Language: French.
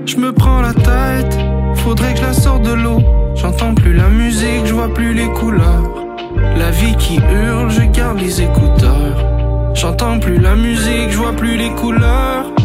Je me prends la tête, faudrait que je la sorte de l'eau. J'entends plus la musique, je vois plus les couleurs. La vie qui hurle, je garde les écouteurs. J'entends plus la musique, je vois plus les couleurs.